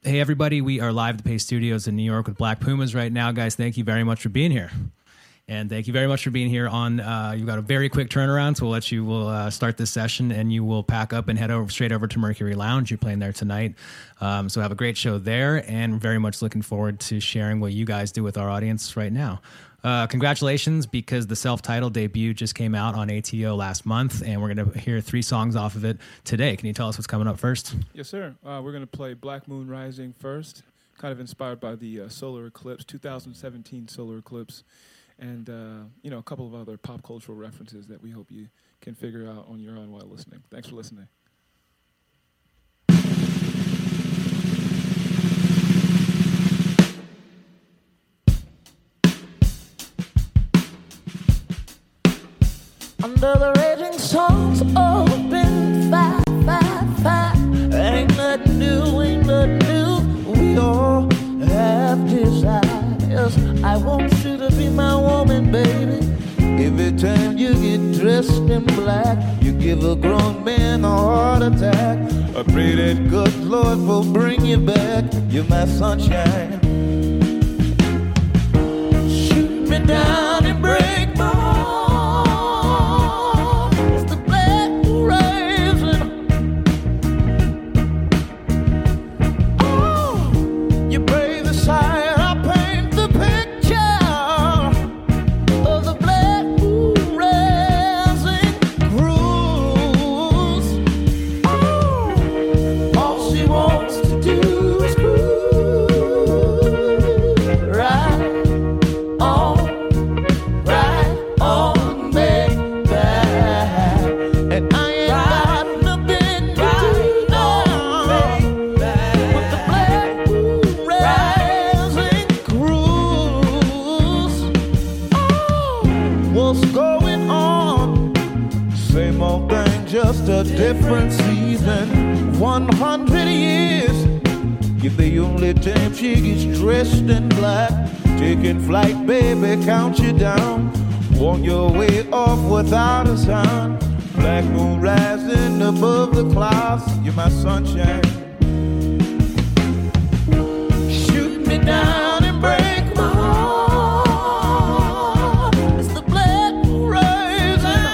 Hey, everybody. We are live at the Pace Studios in New York with Black Pumas right now. Guys, thank you very much for being here. And thank you very much for being here on, you've got a very quick turnaround, so we'll start this session and you will pack up and head straight over to Mercury Lounge. You're playing there tonight. So have a great show there, and very much looking forward to sharing what you guys do with our audience right now. Congratulations, because the self-titled debut just came out on ATO last month, and we're going to hear 3 songs off of it today. Can you tell us what's coming up first? Yes, sir. We're going to play Black Moon Rising first, kind of inspired by the solar eclipse, 2017 solar eclipse, and a couple of other pop cultural references that we hope you can figure out on your own while listening. Thanks for listening. Under the raging sun's open fire, fire, fire. Ain't nothing new, we all have desires. I want you to be my woman, baby. Every time you get dressed in black, you give a grown man a heart attack. I pray that good Lord will bring you back. You're my sunshine. Shoot me down and break my heart. Different season, 100 years. You're the only time she gets dressed in black. Taking flight, baby, count you down. On your way off without a sound. Black moon rising above the clouds. You're my sunshine. Shoot me down and break my heart. It's the black moon rising.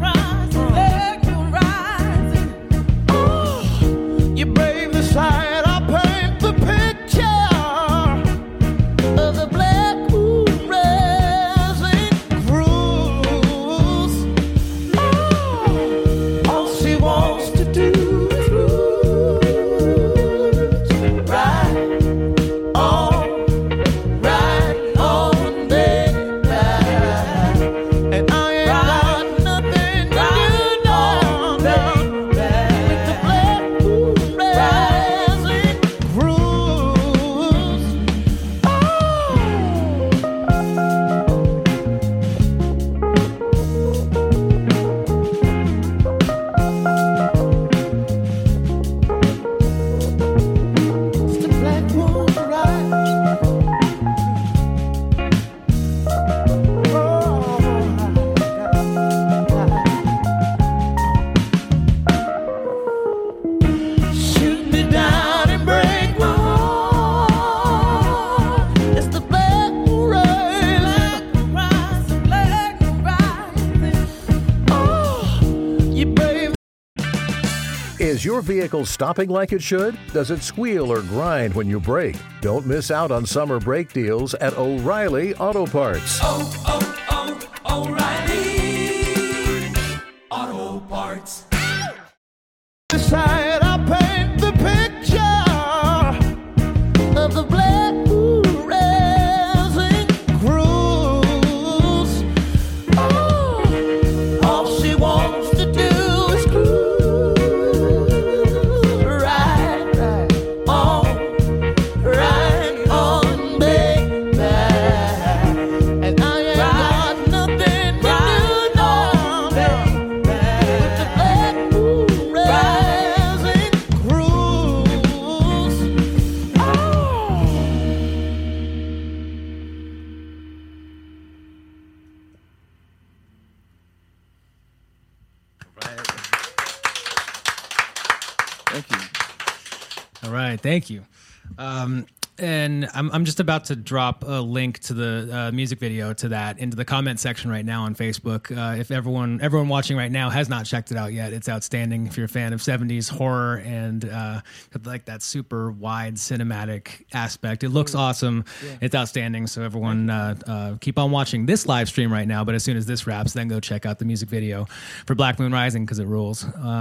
Is your vehicle stopping like it should? Does it squeal or grind when you brake? Don't miss out on summer brake deals at O'Reilly Auto Parts. O'Reilly Auto Parts. Decide I'll paint the picture of the black moon rising cruise. Oh, all she wants to do is cruise. All right, thank you. And I'm just about to drop a link to the music video to that into the comment section right now on Facebook. If everyone watching right now has not checked it out yet, it's outstanding. If you're a fan of 70s horror and like that super wide cinematic aspect, it looks awesome. Yeah. It's outstanding. So everyone keep on watching this live stream right now. But as soon as this wraps, then go check out the music video for Black Moon Rising because it rules.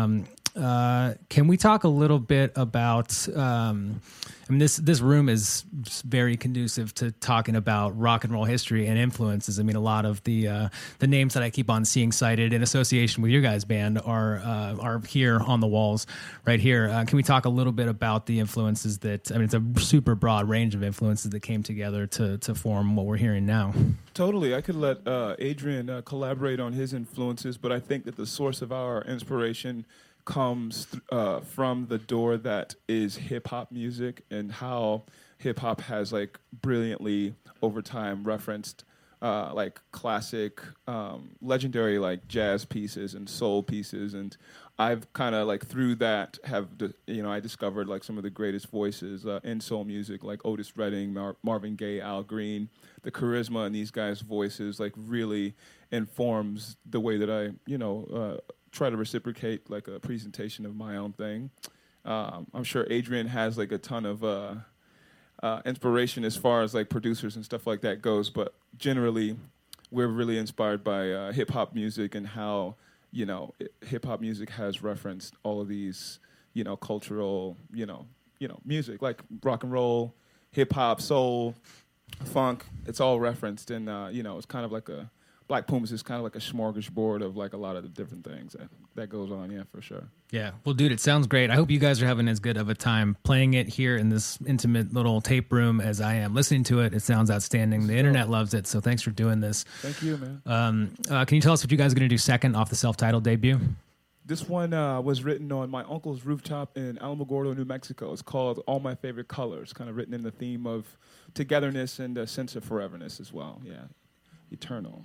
Can we talk a little bit about? I mean, this room is very conducive to talking about rock and roll history and influences. I mean, a lot of the names that I keep on seeing cited in association with your guys' band are here on the walls right here. Can we talk a little bit about the influences that? I mean, it's a super broad range of influences that came together to form what we're hearing now. Totally. I could let Adrian collaborate on his influences, but I think that the source of our inspiration comes from the door that is hip-hop music and how hip-hop has like brilliantly over time referenced like classic legendary like jazz pieces and soul pieces, and I've kind of like through that I discovered like some of the greatest voices in soul music like Otis Redding, Marvin Gaye, Al Green. The charisma in these guys' voices like really informs the way that I try to reciprocate like a presentation of my own thing. I'm sure Adrian has like a ton of inspiration as far as like producers and stuff like that goes, but generally we're really inspired by hip hop music and how hip hop music has referenced all of these cultural music like rock and roll, hip hop, soul, funk. It's all referenced, and it's kind of like a Black Pumas is kind of like a smorgasbord of like a lot of the different things that goes on, yeah, for sure. Yeah, well, dude, it sounds great. I hope you guys are having as good of a time playing it here in this intimate little tape room as I am listening to it. It sounds outstanding. The internet loves it, so thanks for doing this. Thank you, man. Can you tell us what you guys are going to do second off the self-titled debut? This one was written on my uncle's rooftop in Alamogordo, New Mexico. It's called All My Favorite Colors, kind of written in the theme of togetherness and a sense of foreverness as well. Yeah, eternal.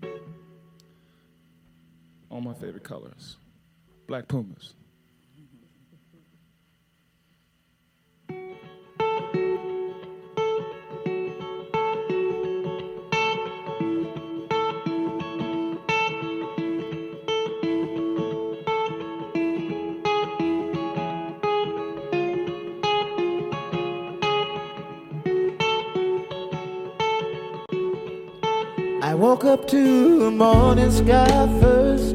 All my favorite colors. Black Pumas. I woke up to the morning sky first.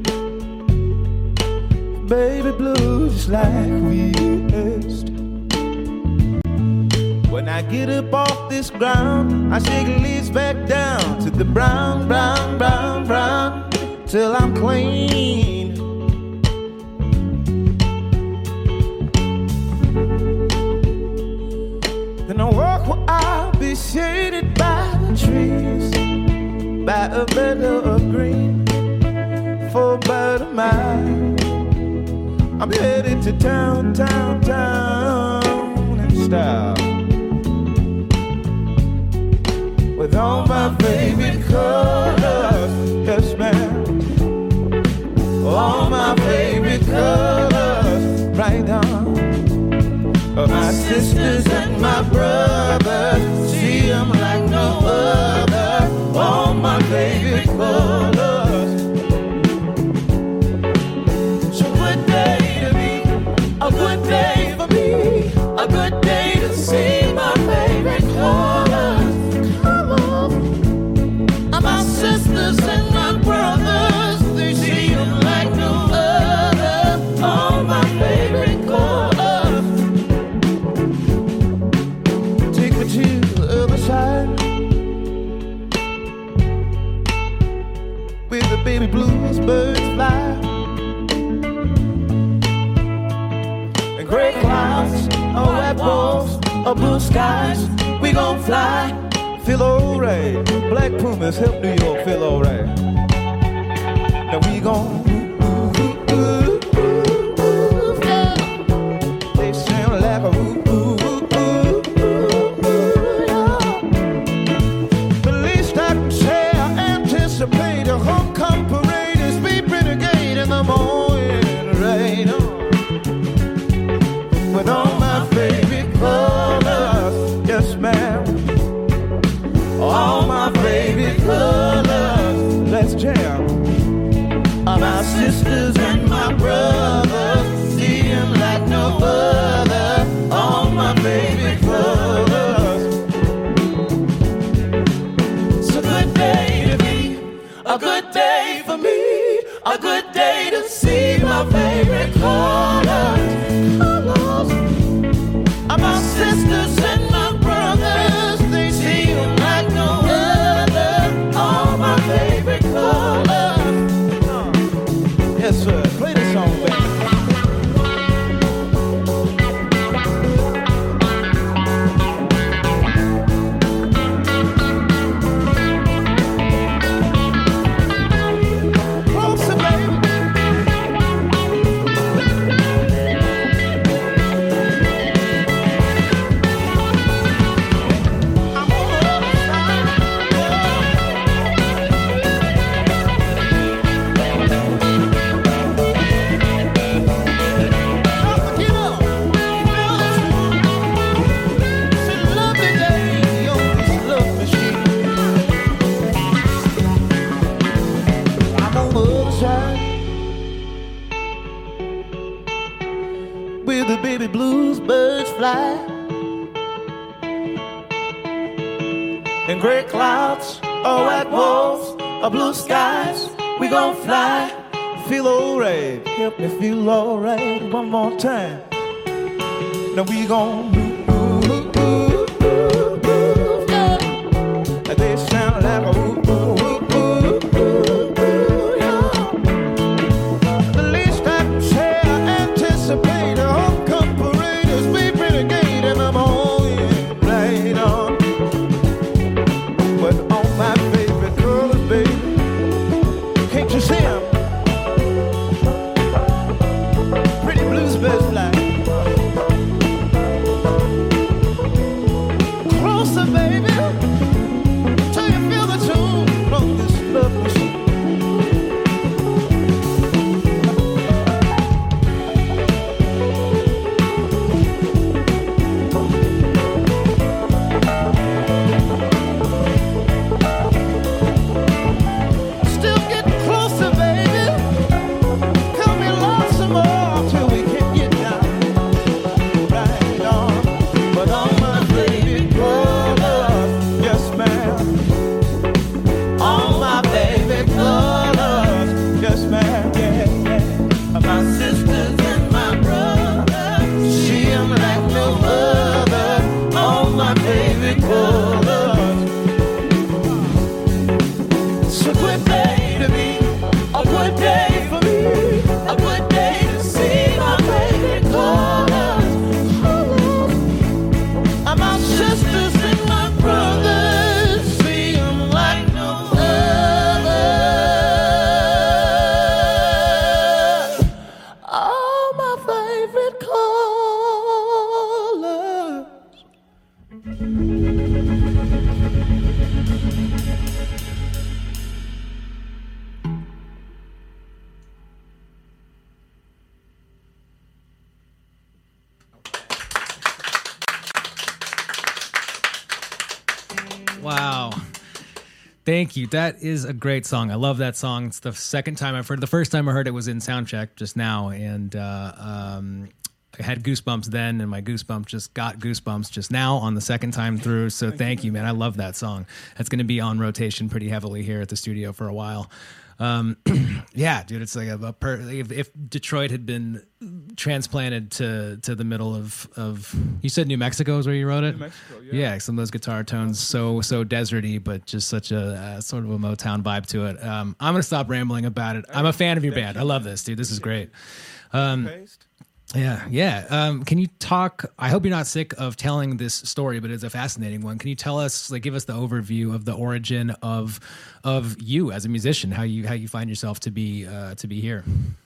Baby blue just like we erased. When I get up off this ground, I shake the leaves back down to the brown, brown, brown, brown, till I'm clean. Then I walk where I'll be shaded by the trees, by a meadow of green, for about a mile. I'm headed to town, town, town in style, with all my favorite colors, yes ma'am, all my favorite colors, right on. My sisters and my brothers, see them like no other, all my favorite colors. So good day to me, a good day for me, a good day to see my favorite colors. Come on, my sisters and my brothers, they see them like no other, all my favorite colors. Take me to the other side, where the baby blues birds fly, and gray clouds, or white walls, or blue skies, we gon' fly. Feel alright, Black Pumas help New York feel alright. Now we gon' they sound like a the least I can say, I anticipate a homecoming parade as we renegade in the morning rain, with all my favorite colors. birds fly. In gray clouds, or white walls, or blue skies, we gon' fly. Feel alright, help me feel alright one more time. Now we gon' move, yeah. They sound like a yeah. The least I can say, I anticipate a homecoming parade as we renegade, and I'm all in right on. But all my favorite colors, baby, can't you see 'em? Pretty blues birds fly. Closer, baby, till you feel the tune from this love machine. Still getting closer, baby. Come me along some more till we can get down. Right on. But all my baby colors, yes ma'am. All my baby colors, yes ma'am, yeah, yeah. My sisters and my brothers, see 'em like no other. All my baby colors. It's a good day to be, a good day for me, a good day to see my baby colors. And my sisters and my brothers, see 'em like no other. All my favorite colors. Wow. Thank you. That is a great song. I love that song. It's the second time I've heard it. The first time I heard it was in Soundcheck just now, and I had goosebumps then, and my goosebumps just got goosebumps just now on the second time through. So thank you, man. I love that song. That's going to be on rotation pretty heavily here at the studio for a while. Yeah, dude, it's like if Detroit had been transplanted to the middle of you said New Mexico is where you wrote it? New Mexico, yeah. Yeah, some of those guitar tones so deserty, but just such a sort of a Motown vibe to it. I'm gonna stop rambling about it. I'm a fan of your band. I love this, dude. This is great. Paste. Yeah. Can you talk? I hope you're not sick of telling this story, but it's a fascinating one. Can you tell us, like, give us the overview of the origin of you as a musician, how you find yourself to be here?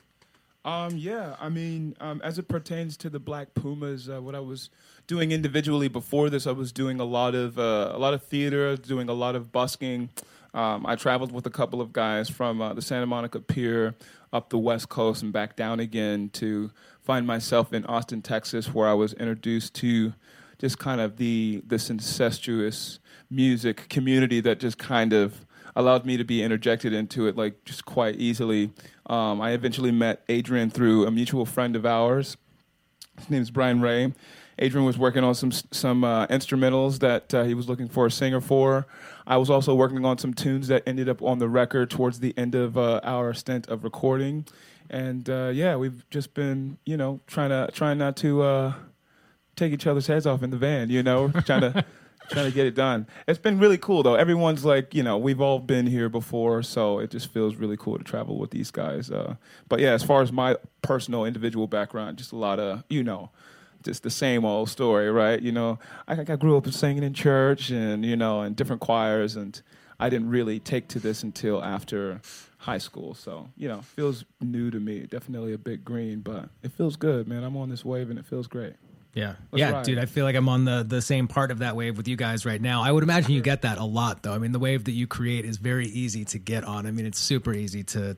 Yeah, I mean, as it pertains to the Black Pumas, what I was doing individually before this, I was doing a lot of theater, doing a lot of busking. I traveled with a couple of guys from the Santa Monica Pier up the West Coast and back down again to find myself in Austin, Texas, where I was introduced to just kind of this incestuous music community that just kind of allowed me to be interjected into it, like, just quite easily. I eventually met Adrian through a mutual friend of ours. His name is Brian Ray. Adrian was working on some instrumentals that he was looking for a singer for. I was also working on some tunes that ended up on the record towards the end of our stint of recording. And yeah, we've just been, trying not to take each other's heads off in the van, trying to get it done. It's been really cool, though. Everyone's like, we've all been here before, so it just feels really cool to travel with these guys. But yeah, as far as my personal individual background, just a lot of, just the same old story, right? I grew up singing in church and, in different choirs, and I didn't really take to this until after high school. So, feels new to me. Definitely a bit green, but it feels good, man. I'm on this wave and it feels great. Yeah. Let's ride. Dude, I feel like I'm on the same part of that wave with you guys right now. I would imagine you get that a lot, though. I mean, the wave that you create is very easy to get on. I mean, it's super easy to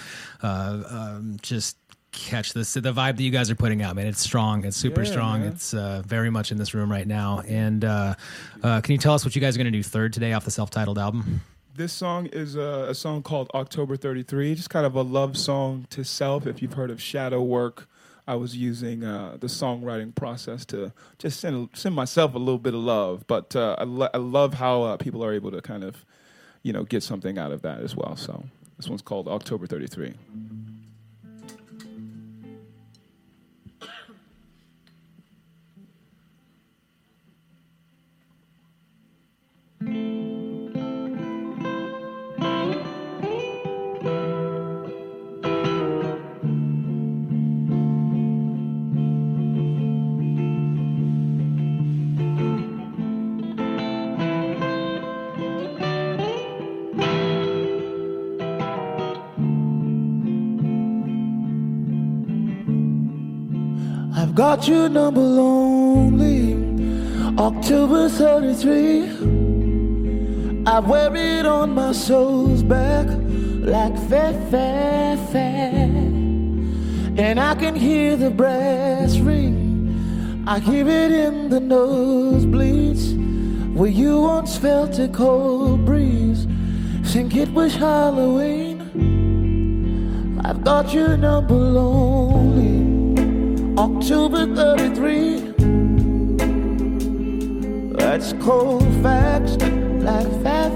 just catch the vibe that you guys are putting out, man. It's strong. It's super strong. Man. It's very much in this room right now. And can you tell us what you guys are going to do third today off the self-titled album? This song is a song called October 33, just kind of a love song to self. If you've heard of Shadow Work, I was using the songwriting process to just send myself a little bit of love. But I love how people are able to kind of, get something out of that as well. So this one's called October 33. Got your number lonely, October 33. I wear it on my soul's back like fair. And I can hear the brass ring, I hear it in the nosebleeds, where you once felt a cold breeze. Think it was Halloween. I've got your number lonely, October 33. That's cold facts like fair.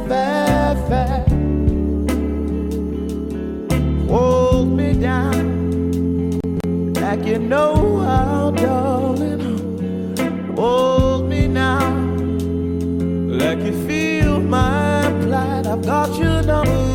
Hold me down like you know how, darling. Hold me now like you feel my plight. I've got your number.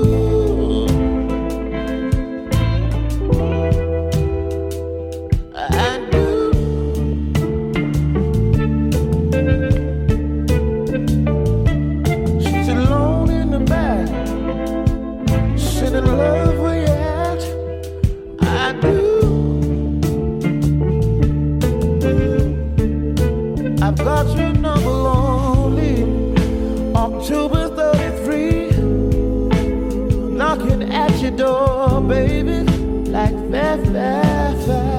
Love we had, I do. I've got your number lonely, October 33. Knocking at your door, baby, like fair.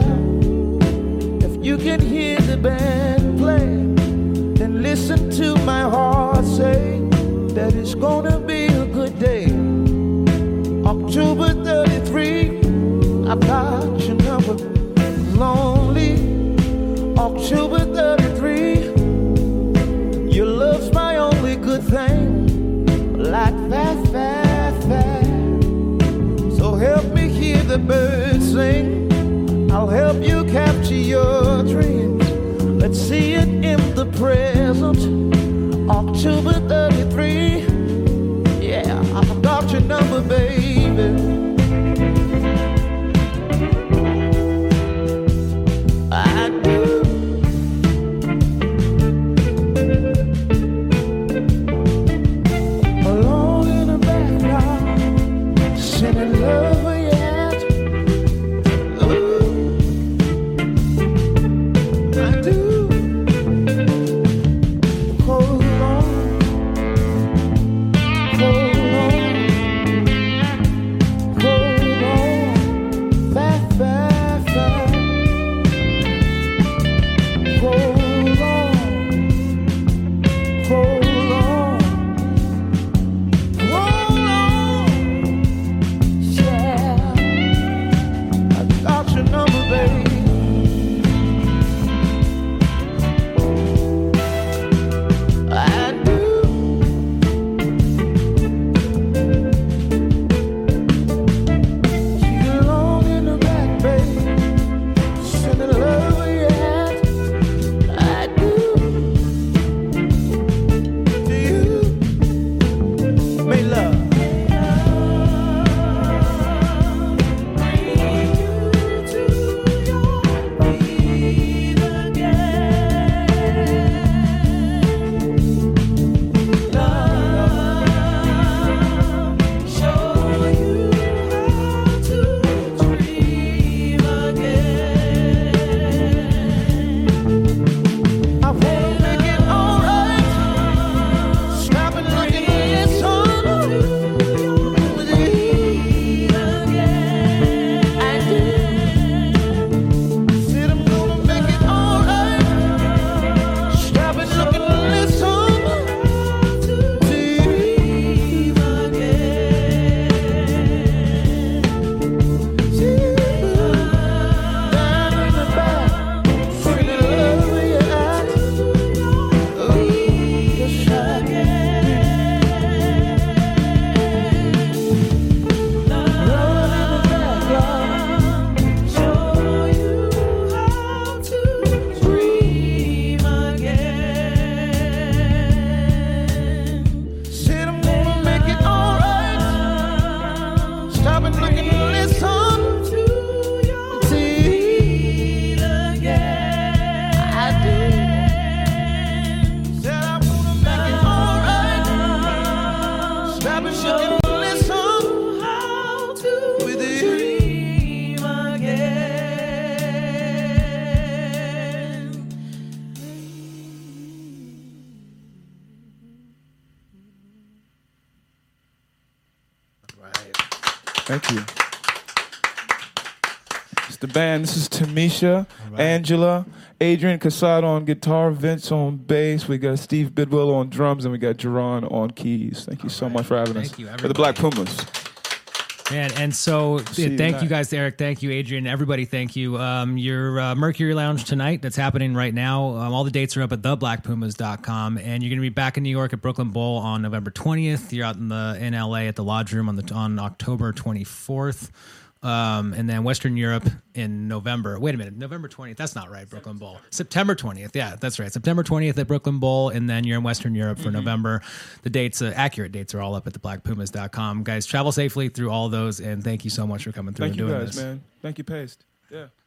If you can hear the band play, then listen to my heart say that it's gonna be a good day. October 33, I've got your number lonely, October 33. Your love's my only good thing, like fair. So help me hear the birds sing, I'll help you capture your dreams. Let's see it in the present, October 33. Yeah, I've got your number, baby. I do. Alone in the background, singing love yet. Ooh, I do. Hold on. Thank you. It's the band. This is Tamisha, Angela, Adrian Casado on guitar, Vince on bass. We got Steve Bidwell on drums, and we got Jerron on keys. Thank you so much for having us. Thank you, For the Black Pumas. And so thank you tonight. guys, Eric. Thank you, Adrian. Everybody, thank you. Your Mercury Lounge tonight, that's happening right now. All the dates are up at theblackpumas.com. And you're going to be back in New York at Brooklyn Bowl on November 20th. You're out in LA at the Lodge Room on October 24th. And then Western Europe in November. Wait a minute, November 20th. That's not right. Brooklyn Bowl. September 20th. Yeah, that's right. September 20th at Brooklyn Bowl, and then you're in Western Europe for November. The dates, accurate dates, are all up at theblackpumas.com. Guys, travel safely through all those, and thank you so much for coming through Thank and you doing guys, this. man. Thank you, Paste. Yeah.